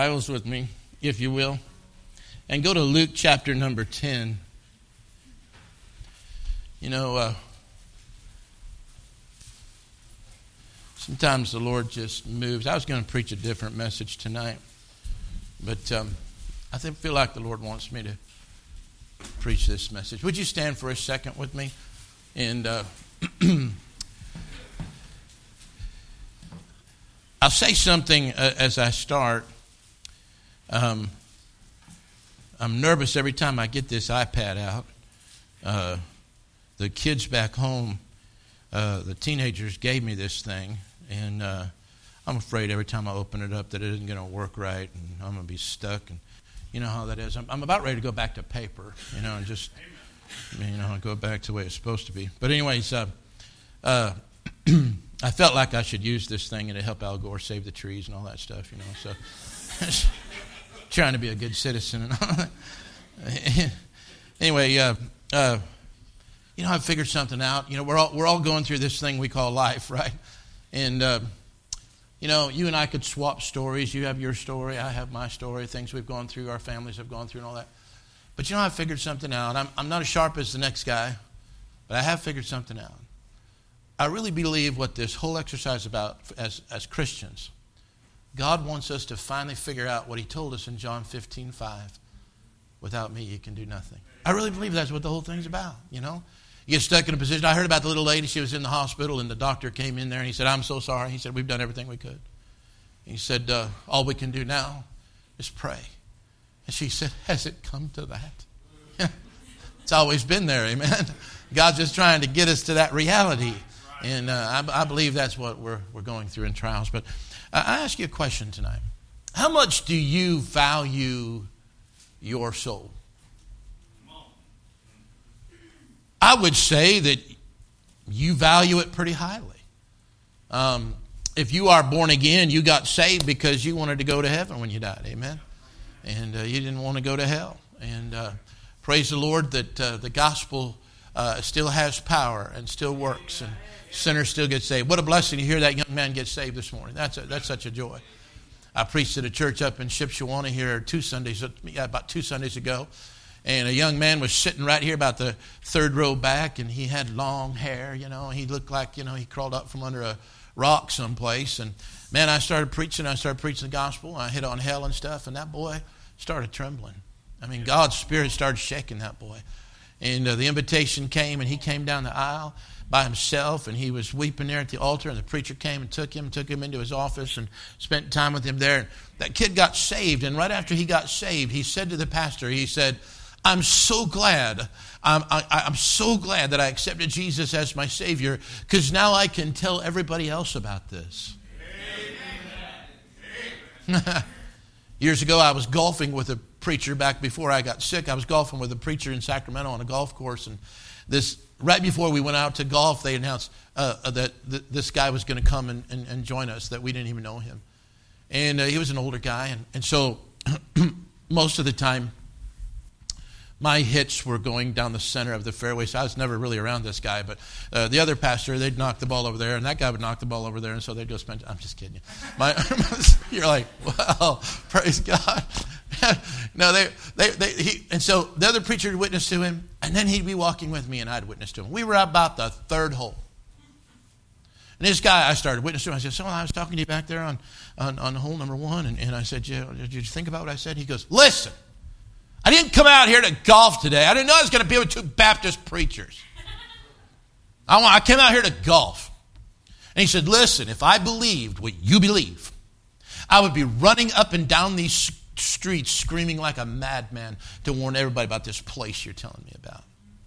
Bibles with me, if you will, and go to Luke chapter number 10. Sometimes the Lord just moves. I was going to preach a different message tonight, but I feel like the Lord wants me to preach this message. Would you stand for a second with me? And I'll say something as I start. I'm nervous every time I get this iPad out. The kids back home, the teenagers gave me this thing, and I'm afraid every time I open it up that it isn't going to work right, and I'm going to be stuck. And you know how that is. I'm about ready to go back to paper, and just go back to the way it's supposed to be. But anyways, I felt like I should use this thing and to help Al Gore save the trees and all that stuff, So trying to be a good citizen and all that. Anyway, I figured something out. We're all going through this thing we call life, right? And you and I could swap stories. You have your story, I have my story, things we've gone through, our families have gone through and all that. But I figured something out. I'm not as sharp as the next guy, but I have figured something out. I really believe what this whole exercise is about as Christians. God wants us to finally figure out what he told us in John 15:5. Without me, you can do nothing. I really believe that's what the whole thing's about, You get stuck in a position. I heard about the little lady. She was in the hospital, and the doctor came in there, and he said, "I'm so sorry." He said, "We've done everything we could." He said, "All we can do now is pray." And she said, "Has it come to that?" It's always been there, amen. God's just trying to get us to that reality. And I believe that's what we're going through in trials. But I ask you a question tonight. How much do you value your soul? I would say that you value it pretty highly. If you are born again, you got saved because you wanted to go to heaven when you died, amen? And you didn't want to go to hell. And praise the Lord that the gospel still has power and still works, and sinners still get saved. What a blessing to hear that young man get saved this morning. That's such a joy. I preached at a church up in Shipshewana here about 2 Sundays ago. And a young man was sitting right here about the third row back, and he had long hair, He looked like, he crawled up from under a rock someplace. And, man, I started preaching the gospel. I hit on hell and stuff, and that boy started trembling. God's Spirit started shaking that boy. And the invitation came, and he came down the aisle by himself, and he was weeping there at the altar, and the preacher came and took him into his office and spent time with him there. And that kid got saved, and right after he got saved, he said to the pastor, he said, I'm so glad that I accepted Jesus as my Savior, because now I can tell everybody else about this. Years ago, I was golfing with a preacher back before I got sick. I was golfing with a preacher in Sacramento on a golf course, and right before we went out to golf, they announced that this guy was going to come and join us, that we didn't even know him. And he was an older guy, and so most of the time, my hits were going down the center of the fairway, so I was never really around this guy. But the other pastor, they'd knock the ball over there, and that guy would knock the ball over there, and so they'd go spend. I'm just kidding you. You're like, well, praise God. No, and so the other preacher would witness to him, and then he'd be walking with me, and I'd witness to him. We were about the third hole. And this guy, I started witnessing to him. I said, "So I was talking to you back there on hole number 1, and I said, did you think about what I said?" He goes, "Listen, I didn't come out here to golf today. I didn't know I was going to be with 2 Baptist preachers. I came out here to golf." And he said, "Listen, if I believed what you believe, I would be running up and down these streets screaming like a madman to warn everybody about this place you're telling me about."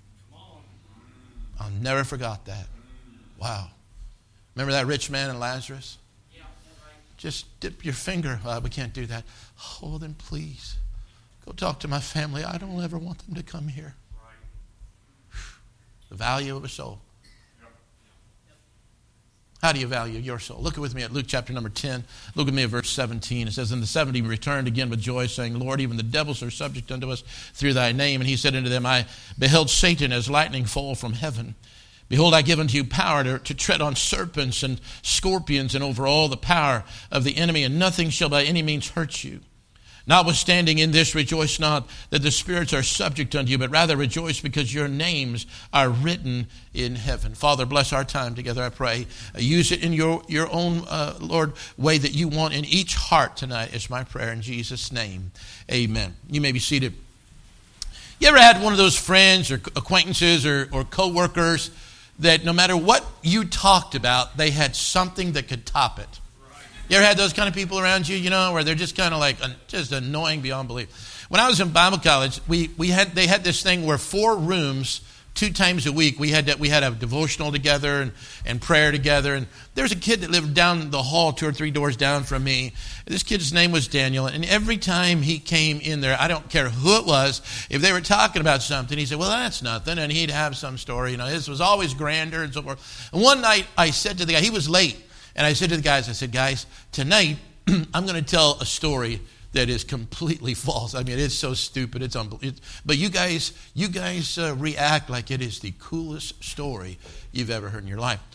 I'll never forgot that. Wow. Remember that rich man and Lazarus? Yeah, right. Just dip your finger. We can't do that. "Oh, then please, go talk to my family. I don't ever want them to come here." Right. The value of a soul. Yep. How do you value your soul? Look with me at Luke chapter number 10. Look with me at verse 17. It says, "And the 70 returned again with joy, saying, Lord, even the devils are subject unto us through thy name. And he said unto them, I beheld Satan as lightning fall from heaven. Behold, I give unto you power to tread on serpents and scorpions and over all the power of the enemy, and nothing shall by any means hurt you. Notwithstanding in this, rejoice not that the spirits are subject unto you, but rather rejoice because your names are written in heaven. Father, bless our time together, I pray. Use it in your own, Lord, way that you want in each heart tonight is my prayer in Jesus' name. Amen. You may be seated. You ever had one of those friends or acquaintances or co-workers that no matter what you talked about, they had something that could top it? You ever had those kind of people around you, where they're just kind of like just annoying beyond belief? When I was in Bible college, they had this thing where 4 rooms, 2 times a week, we had a devotional together and prayer together. And there's a kid that lived down the hall 2 or 3 doors down from me. This kid's name was Daniel. And every time he came in there, I don't care who it was, if they were talking about something, he said, well, that's nothing. And he'd have some story. His was always grander and so forth. And one night I said to the guy, he was late. And I said to the guys, guys, tonight I'm going to tell a story that is completely false. I mean, it's so stupid, it's unbelievable. But you guys react like it is the coolest story you've ever heard in your life.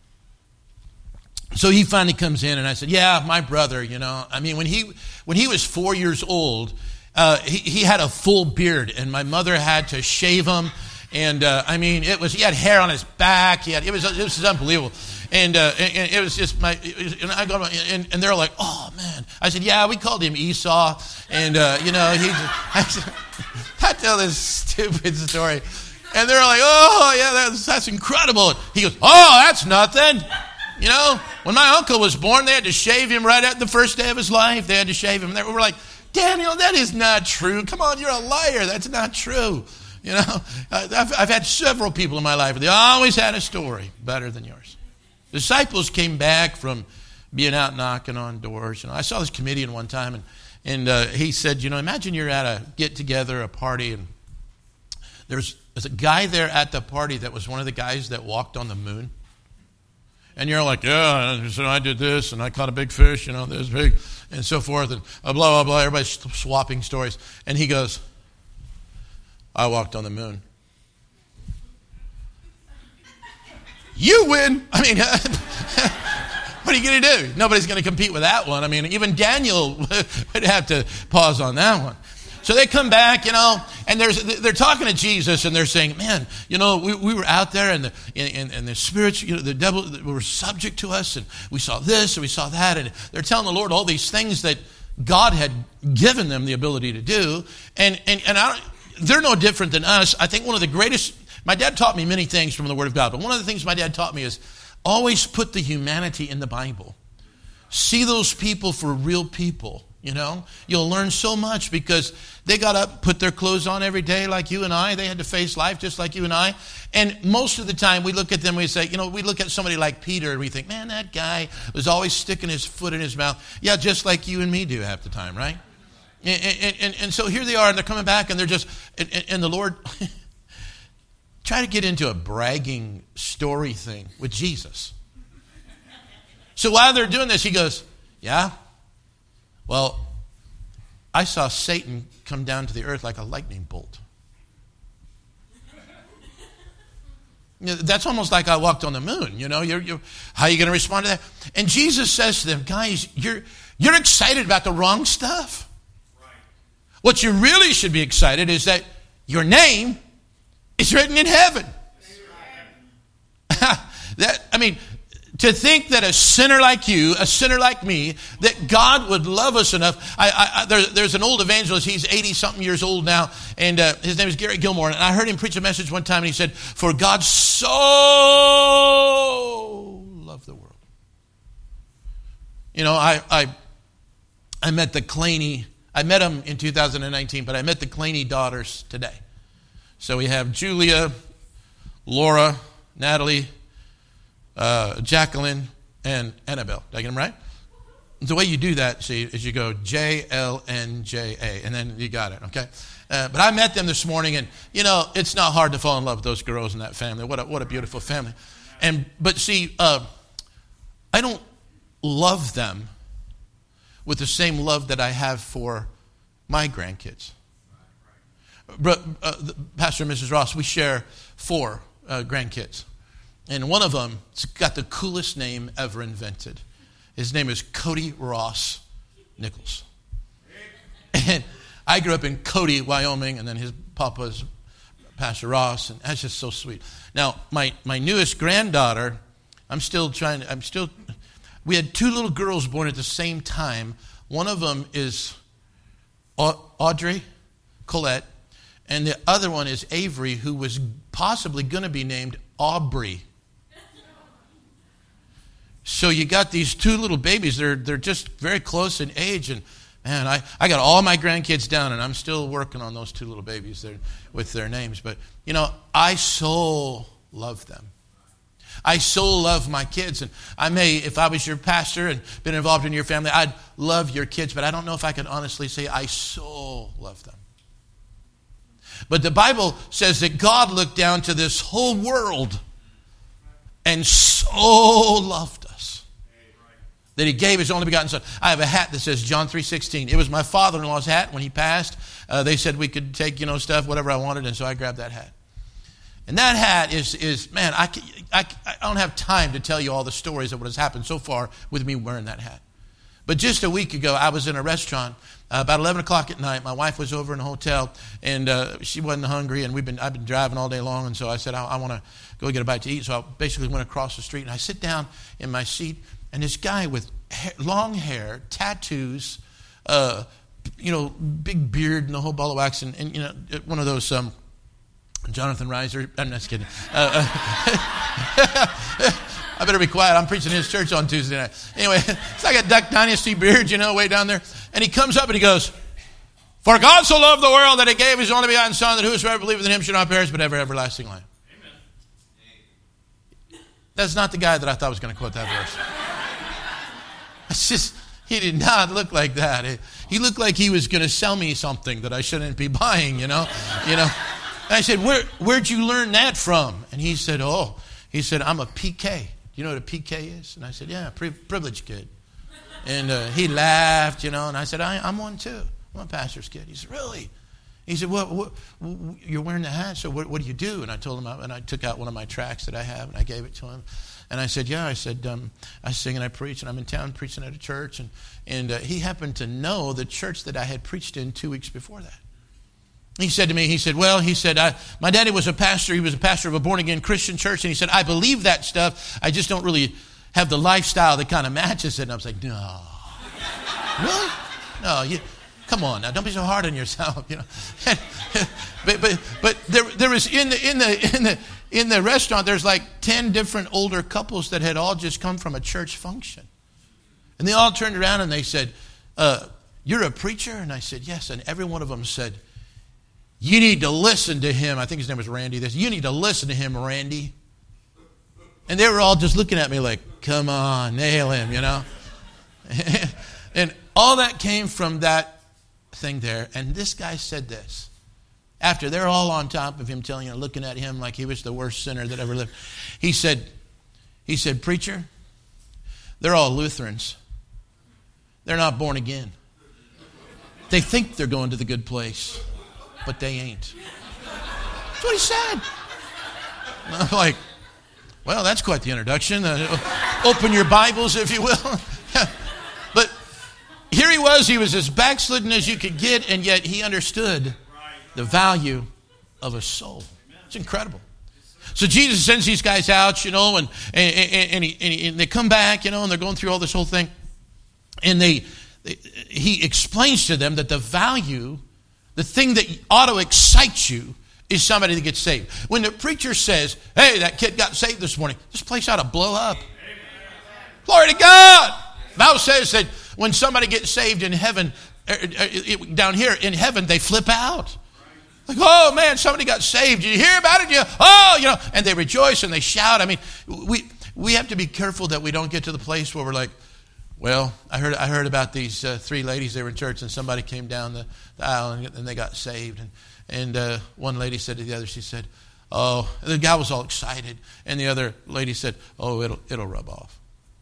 So he finally comes in, and I said, yeah, my brother, I mean, when he was 4 years old, he had a full beard, and my mother had to shave him. And he had hair on his back. It was unbelievable. And it was just and they're like, oh man. I said, yeah, we called him Esau. And I tell this stupid story. And they're like, oh yeah, that's incredible. He goes, oh, that's nothing. When my uncle was born, they had to shave him right at the first day of his life. They had to shave him. We were like, Daniel, that is not true. Come on, you're a liar. That's not true. I've had several people in my life. They always had a story better than yours. Disciples came back from being out knocking on doors. I saw this comedian one time, and he said, imagine you're at a get-together, a party, and there's a guy there at the party that was one of the guys that walked on the moon. And you're like, yeah, so I did this, and I caught a big fish, this big, and so forth, and blah, blah, blah. Everybody's swapping stories. And he goes, I walked on the moon. You win. I mean, what are you going to do? Nobody's going to compete with that one. I mean, even Daniel would have to pause on that one. So they come back, and they're talking to Jesus, and they're saying, man, we were out there, and the spirits, the devil were subject to us, and we saw this, and we saw that, and they're telling the Lord all these things that God had given them the ability to do, and they're no different than us. I think one of the greatest, my dad taught me many things from the Word of God, but one of the things my dad taught me is always put the humanity in the Bible. See those people for real people, You'll learn so much because they got up, put their clothes on every day like you and I. They had to face life just like you and I. And most of the time we look at them, we say, we look at somebody like Peter and we think, man, that guy was always sticking his foot in his mouth. Yeah, just like you and me do half the time, right? And so here they are, and they're coming back, and they're just, and the Lord try to get into a bragging story thing with Jesus. So while they're doing this, he goes, yeah, well, I saw Satan come down to the earth like a lightning bolt. That's almost like I walked on the moon. You're how are you going to respond to that? And Jesus says to them, guys, you're excited about the wrong stuff. Right. What you really should be excited is that your name is written in heaven. To think that a sinner like you, a sinner like me, that God would love us enough. There's an old evangelist, he's 80-something years old now, and his name is Gary Gilmore. And I heard him preach a message one time, and he said, for God so loved the world. I met the Claney, I met him in 2019, but I met the Claney daughters today. So we have Julia, Laura, Natalie, Jacqueline, and Annabelle. Did I get them right? The way you do that, see, is you go JLNJA, and then you got it, okay? But I met them this morning, and, it's not hard to fall in love with those girls in that family. What a beautiful family. But see, I don't love them with the same love that I have for my grandkids. Pastor and Mrs. Ross, we share 4 grandkids. And one of them has got the coolest name ever invented. His name is Cody Ross Nichols. I grew up in Cody, Wyoming, and then his papa's Pastor Ross, and that's just so sweet. Now, my newest granddaughter, we had two little girls born at the same time. One of them is Audrey Colette, and the other one is Avery, who was possibly going to be named Aubrey. So you got these two little babies. They're just very close in age, and man, I got all my grandkids down, and I'm still working on those two little babies there with their names. But, I so love them. I so love my kids. And if I was your pastor and been involved in your family, I'd love your kids. But I don't know if I could honestly say I so love them. But the Bible says that God looked down to this whole world and so loved us that he gave his only begotten son. I have a hat that says John 3:16. It was my father-in-law's hat when he passed. They said we could take, stuff, whatever I wanted, and so I grabbed that hat. And that hat is man, I don't have time to tell you all the stories of what has happened so far with me wearing that hat. But just a week ago, I was in a restaurant about 11 o'clock at night. My wife was over in a hotel, and she wasn't hungry, and I've been driving all day long, and so I said, I want to go get a bite to eat. So I basically went across the street, and I sit down in my seat, and this guy with long hair, tattoos, big beard and the whole ball of wax, and one of those Jonathan Reiser. I'm just kidding. I better be quiet. I'm preaching in his church on Tuesday night. Anyway, it's like a Duck Dynasty beard, way down there. And he comes up and he goes, "For God so loved the world that he gave his only begotten Son, that whosoever believeth in him should not perish but have everlasting life." Amen. That's not the guy that I thought was going to quote that verse. It's just, he did not look like that. He looked like he was going to sell me something that I shouldn't be buying, And I said, where'd you learn that from? And he said, I'm a PK. You know what a PK is? And I said, yeah, privileged kid. And he laughed, and I said, I'm one too. I'm a pastor's kid. He said, really? He said, what you're wearing the hat, so what do you do? And I told him, and I took out one of my tracts that I have, and I gave it to him. And I said, I sing and I preach, and I'm in town preaching at a church. And he happened to know the church that I had preached in 2 weeks before that. He said to me, my daddy was a pastor. He was a pastor of a born-again Christian church. And he said, I believe that stuff. I just don't really have the lifestyle that kind of matches it. And I was like, no. Really? No, come on now. Don't be so hard on yourself, But there was in the restaurant, there's like 10 different older couples that had all just come from a church function. And they all turned around and they said, you're a preacher? And I said, yes. And every one of them said, you need to listen to him. I think his name was Randy. They said, you need to listen to him, Randy. And they were all just looking at me like, come on, nail him, And all that came from that thing there. And this guy said this. After they're all on top of him, looking at him like he was the worst sinner that ever lived. He said, preacher, they're all Lutherans. They're not born again. They think they're going to the good place, but they ain't. That's what he said. And I'm like, well, that's quite the introduction. Open your Bibles, if you will. But here he was as backslidden as you could get, and yet he understood the value of a soul. It's incredible. So Jesus sends these guys out, and they come back, and they're going through all this whole thing. And he explains to them that the value, the thing that ought to excite you, is somebody that gets saved. When the preacher says, hey, that kid got saved this morning, this place ought to blow up. Amen. Glory to God. The Bible says that when somebody gets saved in heaven, down here in heaven, they flip out. Like, oh man, somebody got saved. Did you hear about it? And they rejoice and they shout. I mean, we have to be careful that we don't get to the place where we're like, well, I heard about these 3 ladies. They were in church, and somebody came down the aisle and they got saved. And one lady said to the other, she said, "Oh," the guy was all excited, and the other lady said, "Oh, it'll rub off."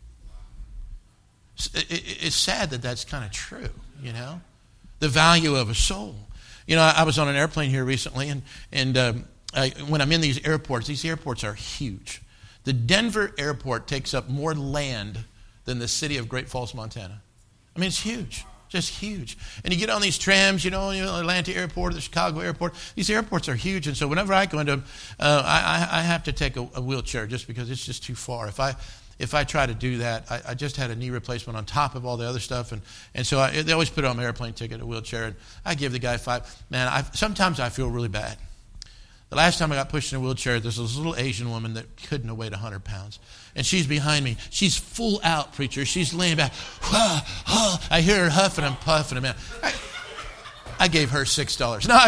It's sad that that's kind of true, the value of a soul. I was on an airplane here recently, and when I'm in these airports are huge. The Denver airport takes up more land than the city of Great Falls, Montana. I mean, it's huge. Just huge. And you get on these trams, Atlanta Airport, the Chicago Airport. These airports are huge. And so whenever I go into them, I have to take a wheelchair just because it's just too far. If I try to do that, I just had a knee replacement on top of all the other stuff. And so they always put on my airplane ticket, a wheelchair. And I give the guy $5. Man, sometimes I feel really bad. The last time I got pushed in a wheelchair, there's this little Asian woman that couldn't have weighed 100 pounds. And she's behind me. She's full out, preacher. She's laying back. I hear her huffing and puffing. Man, I gave her $6. No,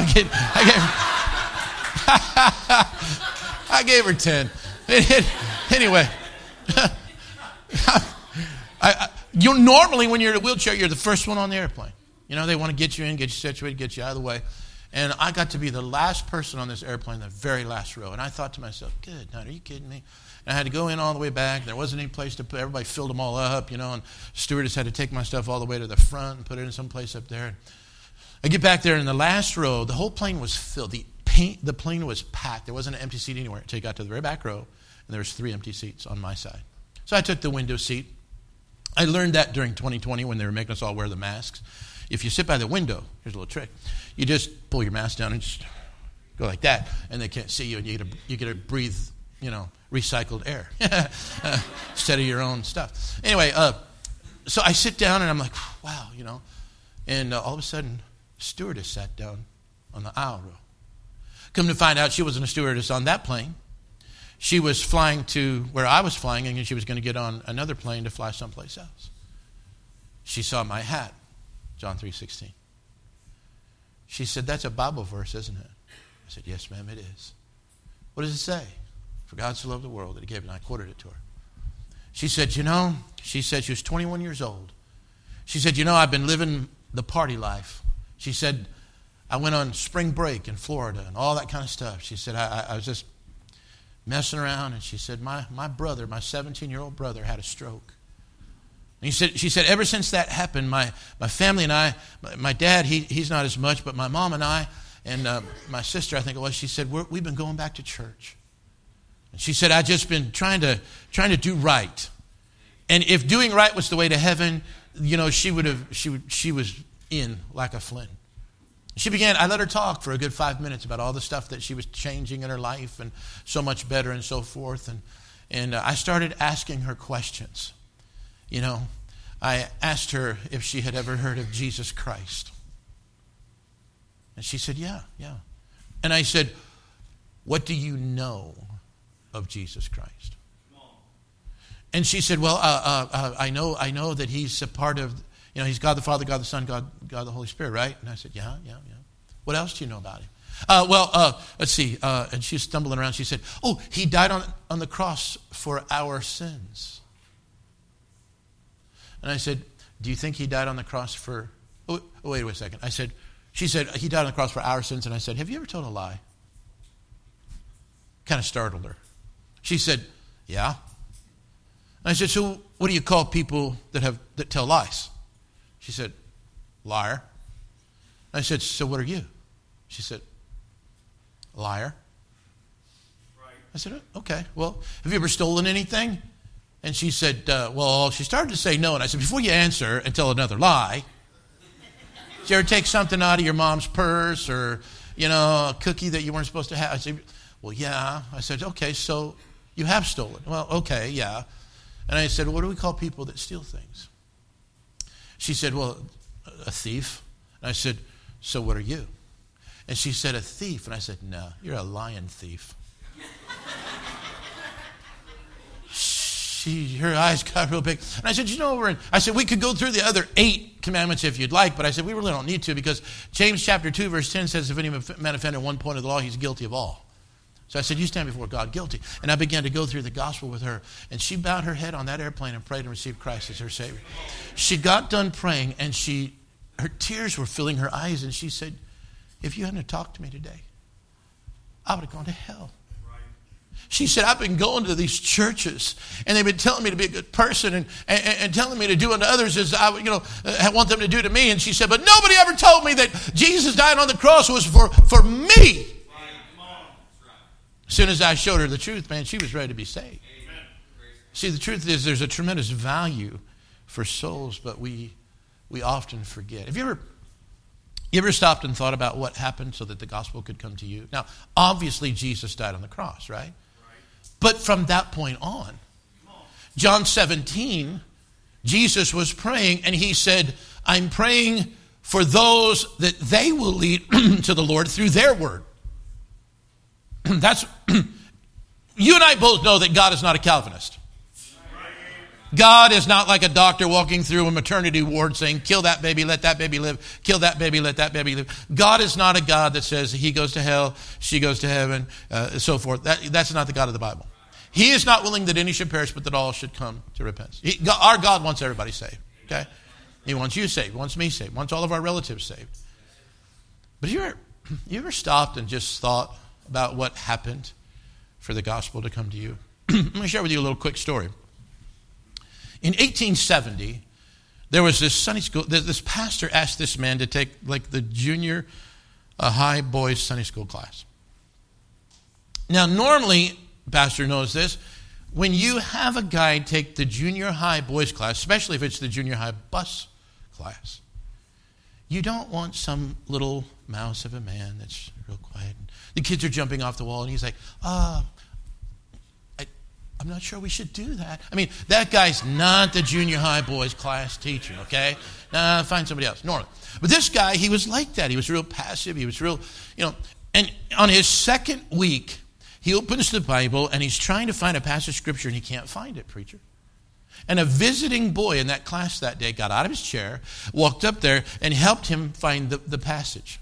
I gave her 10. Anyway, normally when you're in a wheelchair, you're the first one on the airplane. They want to get you in, get you situated, get you out of the way. And I got to be the last person on this airplane, the very last row. And I thought to myself, good night, are you kidding me? And I had to go in all the way back. There wasn't any place to put. Everybody filled them all up, and stewardess had to take my stuff all the way to the front and put it in some place up there. I get back there in the last row. The whole plane was filled. The plane was packed. There wasn't an empty seat anywhere until you got to the very back row, and there was 3 empty seats on my side. So I took the window seat. I learned that during 2020 when they were making us all wear the masks. If you sit by the window, here's a little trick. You just pull your mask down and just go like that, and they can't see you, and you get to breathe, recycled air instead of your own stuff. Anyway, so I sit down, and I'm like, wow, and all of a sudden, a stewardess sat down on the aisle row. Come to find out, she wasn't a stewardess on that plane. She was flying to where I was flying, and she was going to get on another plane to fly someplace else. She saw my hat, John 3:16. She said, that's a Bible verse, isn't it? I said, yes, ma'am, it is. What does it say? For God so loved the world that he gave it, and I quoted it to her. She said, she said she was 21 years old. She said, I've been living the party life. She said, I went on spring break in Florida and all that kind of stuff. She said, I was just messing around, and she said, my brother, my 17-year-old brother, had a stroke. And she said, ever since that happened, my family and I, my dad, he's not as much, but my mom and I, and my sister, I think it was, she said, we've been going back to church. And she said, I've just been trying to do right. And if doing right was the way to heaven, she was in like a flint. I let her talk for a good 5 minutes about all the stuff that she was changing in her life and so much better and so forth. And I started asking her questions. I asked her if she had ever heard of Jesus Christ. And she said, yeah. And I said, what do you know of Jesus Christ? And she said, well, I know that he's a part of, he's God the Father, God the Son, God the Holy Spirit, right? And I said, yeah. What else do you know about him? Let's see. And she's stumbling around. She said, he died on the cross for our sins. And I said, do you think he died on the cross for... wait a second. She said, he died on the cross for our sins. And I said, have you ever told a lie? Kind of startled her. She said, yeah. And I said, so what do you call people that tell lies? She said, liar. I said, so what are you? She said, liar. Right. I said, okay, well, have you ever stolen anything? And she said, she started to say no. And I said, before you answer and tell another lie, did you ever take something out of your mom's purse or, a cookie that you weren't supposed to have? I said, well, yeah. I said, okay, so you have stolen. Well, okay, yeah. And I said, what do we call people that steal things? She said, well, a thief. And I said, so what are you? And she said, a thief. And I said, no, you're a lying thief. Her eyes got real big. And I said, we could go through the other 8 commandments if you'd like, but I said, we really don't need to, because James chapter 2, verse 10 says, if any man offended one point of the law, he's guilty of all. So I said, you stand before God guilty. And I began to go through the gospel with her. And she bowed her head on that airplane and prayed and received Christ as her Savior. She got done praying, and her tears were filling her eyes. And she said, if you hadn't talked to me today, I would have gone to hell. She said, I've been going to these churches, and they've been telling me to be a good person and telling me to do unto others as I want them to do to me. And she said, but nobody ever told me that Jesus died on the cross was for me. As soon as I showed her the truth, man, she was ready to be saved. Amen. See, the truth is there's a tremendous value for souls, but we we often forget. Have you ever stopped and thought about what happened so that the gospel could come to you? Now, obviously, Jesus died on the cross, right? But from that point on, John 17, Jesus was praying, and he said, I'm praying for those that they will lead to the Lord through their word. That's you and I both know that God is not a Calvinist. God is not like a doctor walking through a maternity ward saying, kill that baby, let that baby live. Kill that baby, let that baby live. God is not a God that says he goes to hell, she goes to heaven, so forth. That's not the God of the Bible. He is not willing that any should perish, but that all should come to repentance. Our God wants everybody saved. Okay? He wants you saved. He wants me saved. He wants all of our relatives saved. But you ever stopped and just thought about what happened for the gospel to come to you? Let me share with you a little quick story. In 1870, there was this Sunday school, this pastor asked this man to take like the junior high boys Sunday school class. Now, normally, pastor knows this, when you have a guy take the junior high boys class, especially if it's the junior high bus class, you don't want some little mouse of a man that's real quiet. The kids are jumping off the wall, and he's like, I'm not sure we should do that. I mean, that guy's not the junior high boys class teacher, okay? Nah, find somebody else, normally. But this guy, he was like that. He was real passive. He was real, and on his second week, he opens the Bible, and he's trying to find a passage of Scripture, and he can't find it, preacher. And a visiting boy in that class that day got out of his chair, walked up there, and helped him find the passage.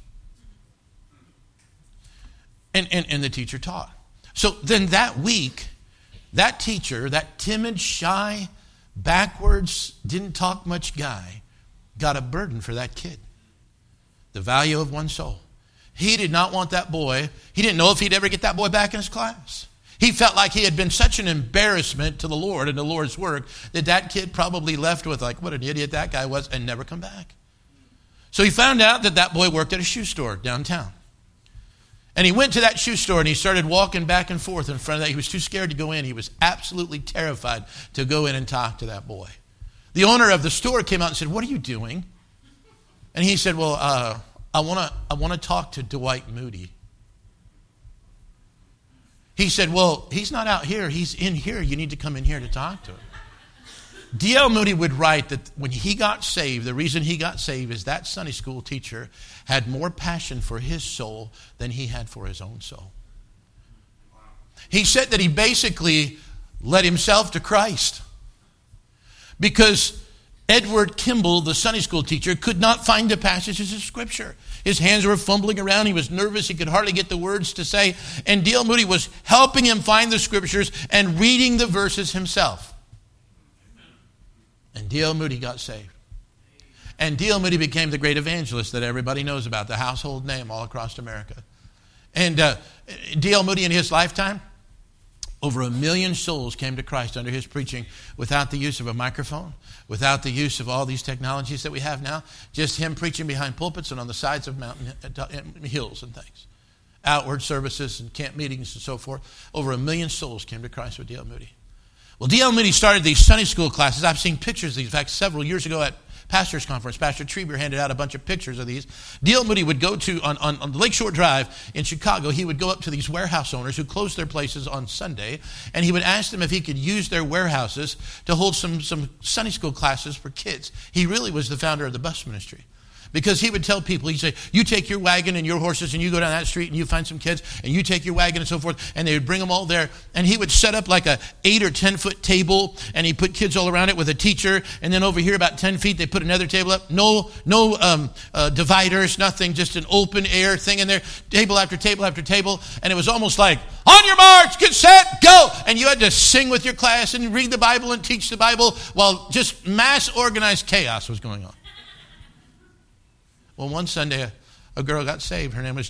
And the teacher taught. So then that week, that teacher, that timid, shy, backwards, didn't talk much guy, got a burden for that kid. The value of one soul. He did not want that boy. He didn't know if he'd ever get that boy back in his class. He felt like he had been such an embarrassment to the Lord and the Lord's work that kid probably left with like, what an idiot that guy was, and never come back. So he found out that boy worked at a shoe store downtown. And he went to that shoe store and he started walking back and forth in front of that. He was too scared to go in. He was absolutely terrified to go in and talk to that boy. The owner of the store came out and said, what are you doing? And he said, well, I want to talk to Dwight Moody. He said, well, he's not out here. He's in here. You need to come in here to talk to him. D.L. Moody would write that when he got saved, the reason he got saved is that Sunday school teacher had more passion for his soul than he had for his own soul. He said that he basically led himself to Christ because Edward Kimball, the Sunday school teacher, could not find the passages of Scripture. His hands were fumbling around. He was nervous. He could hardly get the words to say. And D.L. Moody was helping him find the Scriptures and reading the verses himself. And D.L. Moody got saved. And D.L. Moody became the great evangelist that everybody knows about, the household name all across America. And D.L. Moody in his lifetime, over 1 million souls came to Christ under his preaching without the use of a microphone, without the use of all these technologies that we have now, just him preaching behind pulpits and on the sides of mountain hills and things. Outward services and camp meetings and so forth. Over 1 million souls came to Christ with D.L. Moody. Well, D.L. Moody started these Sunday school classes. I've seen pictures of these. In fact, several years ago at Pastor's Conference, Pastor Treber handed out a bunch of pictures of these. D.L. Moody would go to, on the Lakeshore Drive in Chicago, he would go up to these warehouse owners who closed their places on Sunday, and he would ask them if he could use their warehouses to hold some Sunday school classes for kids. He really was the founder of the bus ministry. Because he would tell people, he'd say, you take your wagon and your horses and you go down that street and you find some kids and you take your wagon and so forth, and they would bring them all there. And he would set up like a 8 or 10 foot table, and he put kids all around it with a teacher. And then over here about 10 feet, they put another table up. No dividers, nothing, just an open air thing in there. Table after table after table. And it was almost like, on your march, get set, go. And you had to sing with your class and read the Bible and teach the Bible while just mass organized chaos was going on. Well, one Sunday, a girl got saved. Her name was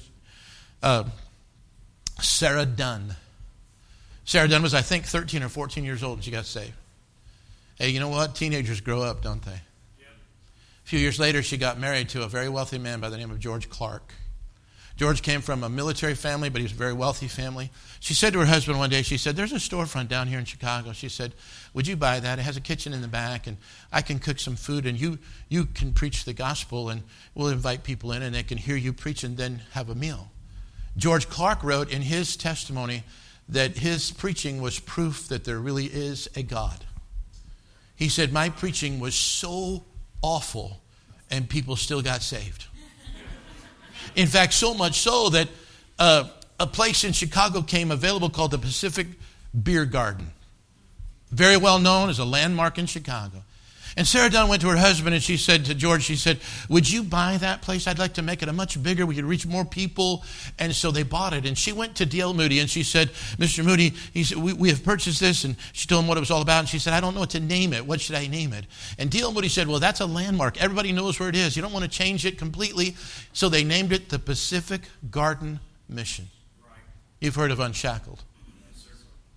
Sarah Dunn. Sarah Dunn was, I think, 13 or 14 years old, and she got saved. Hey, you know what? Teenagers grow up, don't they? Yep. A few years later, she got married to a very wealthy man by the name of George Clark. George came from a military family, but he was a very wealthy family. She said to her husband one day, she said, there's a storefront down here in Chicago. She said, would you buy that? It has a kitchen in the back, and I can cook some food, and you can preach the gospel, and we'll invite people in, and they can hear you preach and then have a meal. George Clark wrote in his testimony that his preaching was proof that there really is a God. He said, my preaching was so awful, and people still got saved. In fact, so much so that a place in Chicago came available called the Pacific Beer Garden. Very well known as a landmark in Chicago. And Sarah Dunn went to her husband and she said to George, she said, would you buy that place? I'd like to make it a much bigger. We could reach more people. And so they bought it. And she went to D.L. Moody and she said, Mr. Moody, he said, we have purchased this. And she told him what it was all about. And she said, I don't know what to name it. What should I name it? And D.L. Moody said, well, that's a landmark. Everybody knows where it is. You don't want to change it completely. So they named it the Pacific Garden Mission. Right. You've heard of Unshackled. Yes,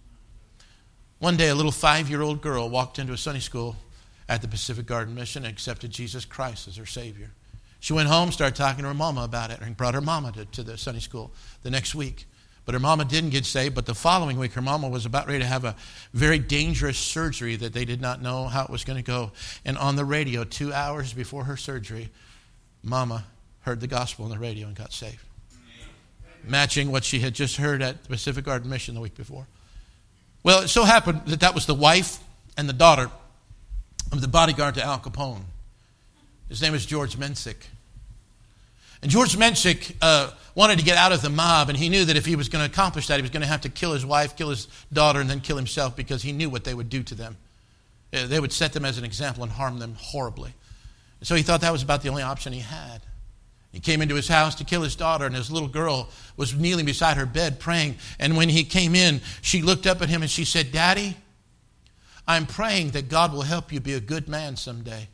one day, a little 5-year-old girl walked into a Sunday school at the Pacific Garden Mission and accepted Jesus Christ as her Savior. She went home, started talking to her mama about it, and brought her mama to the Sunday school the next week. But her mama didn't get saved, but the following week her mama was about ready to have a very dangerous surgery that they did not know how it was going to go. And on the radio, 2 hours before her surgery, mama heard the gospel on the radio and got saved. Matching what she had just heard at the Pacific Garden Mission the week before. Well, it so happened that that was the wife and the daughter of the bodyguard to Al Capone. His name was George Mensick. And George Mensick wanted to get out of the mob, and he knew that if he was going to accomplish that, he was going to have to kill his wife, kill his daughter, and then kill himself because he knew what they would do to them. They would set them as an example and harm them horribly. And so he thought that was about the only option he had. He came into his house to kill his daughter, and his little girl was kneeling beside her bed praying. And when he came in, she looked up at him and she said, Daddy, I'm praying that God will help you be a good man someday.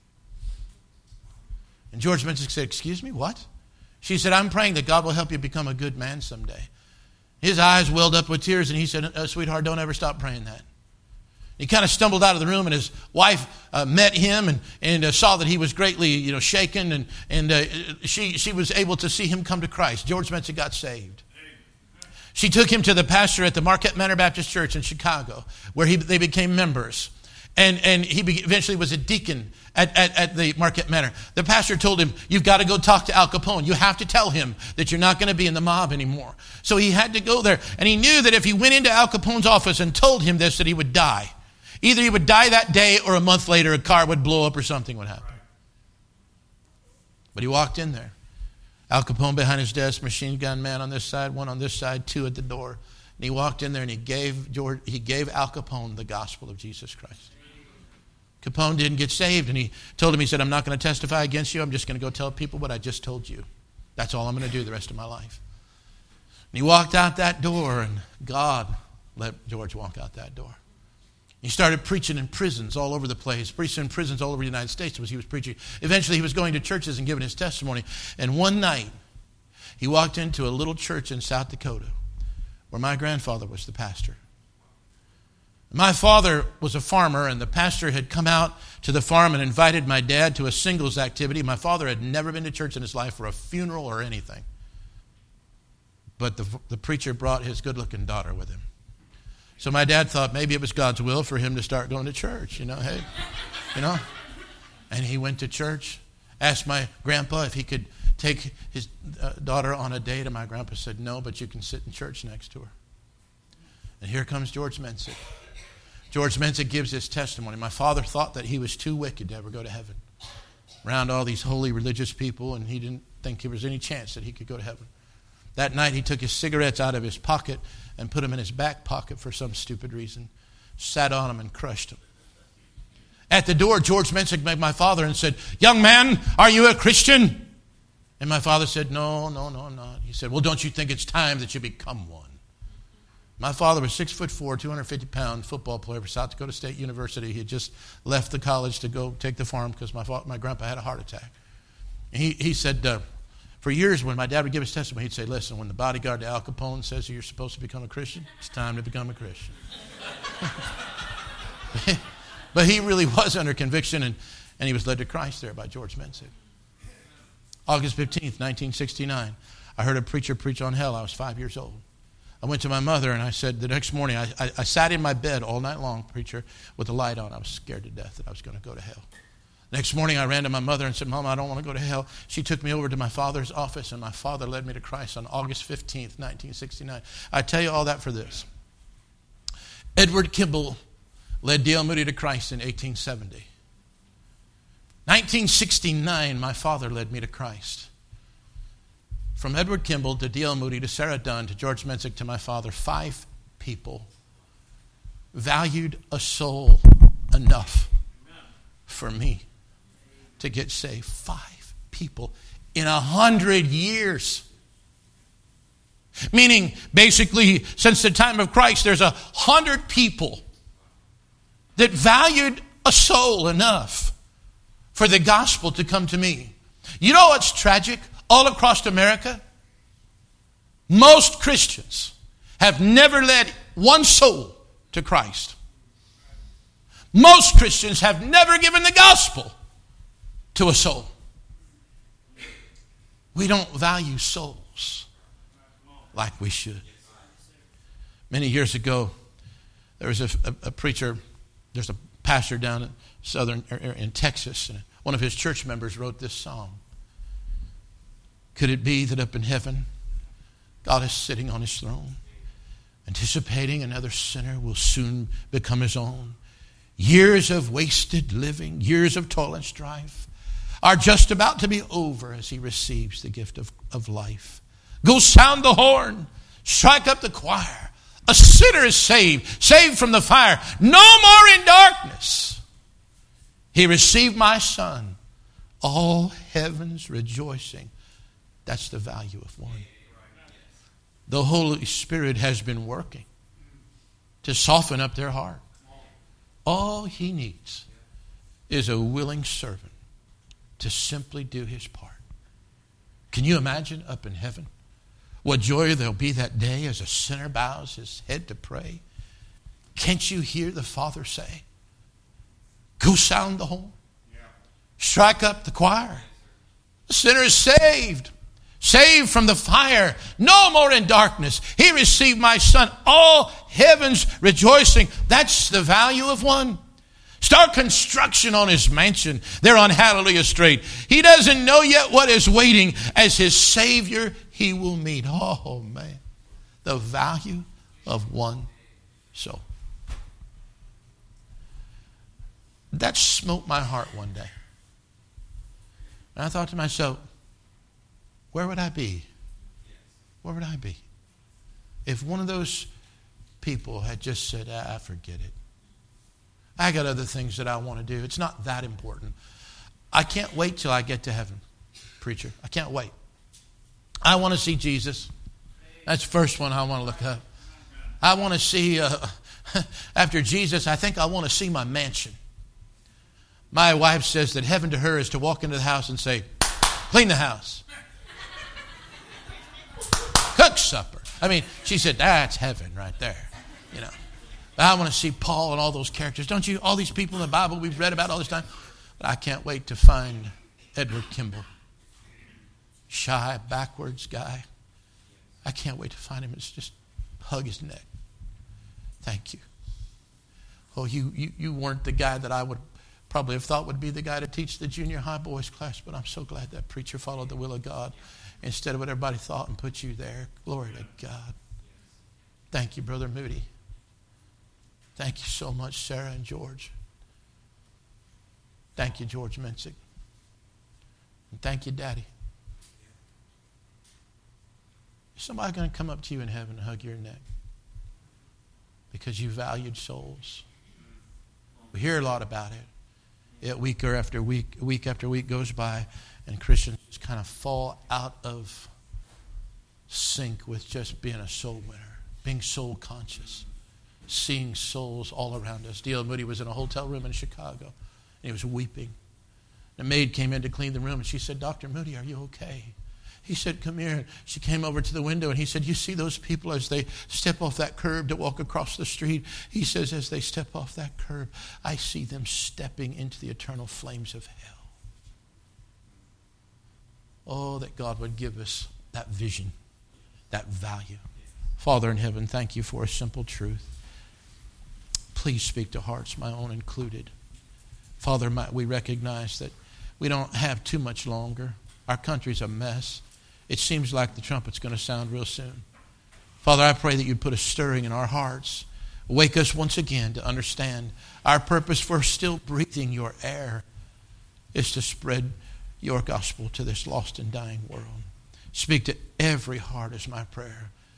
And George Mensick said, excuse me, what? She said, I'm praying that God will help you become a good man someday. His eyes welled up with tears, and he said, sweetheart, don't ever stop praying that. He kind of stumbled out of the room, and his wife met him and saw that he was greatly shaken, and she was able to see him come to Christ. George Mensick got saved. She took him to the pastor at the Marquette Manor Baptist Church in Chicago, where they became members. And he eventually was a deacon at the Marquette Manor. The pastor told him, you've got to go talk to Al Capone. You have to tell him that you're not going to be in the mob anymore. So he had to go there. And he knew that if he went into Al Capone's office and told him this, that he would die. Either he would die that day or a month later a car would blow up or something would happen. But he walked in there. Al Capone behind his desk, machine gun man on this side, one on this side, two at the door. And he walked in there and he gave Al Capone the gospel of Jesus Christ. Capone didn't get saved, and he told him, he said, I'm not going to testify against you. I'm just going to go tell people what I just told you. That's all I'm going to do the rest of my life. And he walked out that door, and God let George walk out that door. He started preaching in prisons all over the place, preaching in prisons all over the United States as he was preaching. Eventually, he was going to churches and giving his testimony. And one night, he walked into a little church in South Dakota where my grandfather was the pastor. My father was a farmer, and the pastor had come out to the farm and invited my dad to a singles activity. My father had never been to church in his life for a funeral or anything. But the preacher brought his good-looking daughter with him. So my dad thought maybe it was God's will for him to start going to church, And he went to church, asked my grandpa if he could take his daughter on a date, and my grandpa said, no, but you can sit in church next to her. And here comes George Mensick. George Mensick gives his testimony. My father thought that he was too wicked to ever go to heaven. Around all these holy religious people, and he didn't think there was any chance that he could go to heaven. That night he took his cigarettes out of his pocket and put them in his back pocket for some stupid reason. Sat on them and crushed them. At the door, George Mensick met my father and said, young man, are you a Christian? And my father said, no, I'm not. He said, well, don't you think it's time that you become one? My father was 6'4", 250-pound football player for South Dakota State University. He had just left the college to go take the farm because my grandpa had a heart attack. And he said, for years when my dad would give his testimony, he'd say, listen, when the bodyguard to Al Capone says you're supposed to become a Christian, it's time to become a Christian. But he really was under conviction, and he was led to Christ there by George Mensick. August 15th, 1969. I I heard a preacher preach on hell. I was 5 years old. I went to my mother and I said, the next morning, I sat in my bed all night long, preacher, with the light on. I was scared to death that I was going to go to hell. Next morning, I ran to my mother and said, Mom, I don't want to go to hell. She took me over to my father's office, and my father led me to Christ on August 15th, 1969. I tell you all that for this. Edward Kimball led D.L. Moody to Christ in 1870. 1969, my father led me to Christ. From Edward Kimball to D.L. Moody to Sarah Dunn to George Menzick to my father, 5 people valued a soul enough for me to get saved. 5 people in 100 years. Meaning, basically, since the time of Christ, there's 100 people that valued a soul enough for the gospel to come to me. You know what's tragic? All across America, most Christians have never led one soul to Christ. Most Christians have never given the gospel to a soul. We don't value souls like we should. Many years ago, there was a preacher, there's a pastor down in Texas, and one of his church members wrote this song. Could it be that up in heaven, God is sitting on his throne, anticipating another sinner will soon become his own? Years of wasted living, years of toil and strife are just about to be over as he receives the gift of life. Go sound the horn, strike up the choir. A sinner is saved from the fire, no more in darkness. He received my son, all heaven's rejoicing. That's the value of one. The Holy Spirit has been working to soften up their heart. All he needs is a willing servant to simply do his part. Can you imagine up in heaven what joy there'll be that day as a sinner bows his head to pray? Can't you hear the Father say, go sound the horn, strike up the choir. The sinner is saved from the fire, no more in darkness. He received my son, all heaven's rejoicing. That's the value of one. Start construction on his mansion there on Hallelujah Street. He doesn't know yet what is waiting as his Savior he will meet. Oh, man. The value of one soul. That smote my heart one day. And I thought to myself, where would I be? Where would I be if one of those people had just said, forget it. I got other things that I want to do. It's not that important. I can't wait till I get to heaven, preacher. I can't wait. I want to see Jesus. That's the first one I want to look up. I want to see, after Jesus, I think I want to see my mansion. My wife says that heaven to her is to walk into the house and say, clean the house. Cook supper. I mean, she said, that's heaven right there. You know. I want to see Paul and all those characters. Don't you? All these people in the Bible we've read about all this time. But I can't wait to find Edward Kimball. Shy, backwards guy. I can't wait to find him. It's just hug his neck. Thank you. Oh, you weren't the guy that I would probably have thought would be the guy to teach the junior high boys class, but I'm so glad that preacher followed the will of God instead of what everybody thought and put you there. Glory to God. Thank you, Brother Moody. Thank you so much, Sarah and George. Thank you, George Menzick. And thank you, Daddy. Is somebody going to come up to you in heaven and hug your neck? Because you valued souls. We hear a lot about it. Yet week after week goes by, and Christians kind of fall out of sync with just being a soul winner, being soul conscious, seeing souls all around us. D.L. Moody was in a hotel room in Chicago, and he was weeping. The maid came in to clean the room, and she said, Dr. Moody, are you okay? He said, come here. She came over to the window, and he said, you see those people as they step off that curb to walk across the street? He says, as they step off that curb, I see them stepping into the eternal flames of hell. Oh, that God would give us that vision, that value. Father in heaven, thank you for a simple truth. Please speak to hearts, my own included. Father, we recognize that we don't have too much longer. Our country's a mess. It seems like the trumpet's going to sound real soon. Father, I pray that you'd put a stirring in our hearts. Wake us once again to understand our purpose for still breathing your air is to spread your gospel to this lost and dying world. Speak to every heart is my prayer.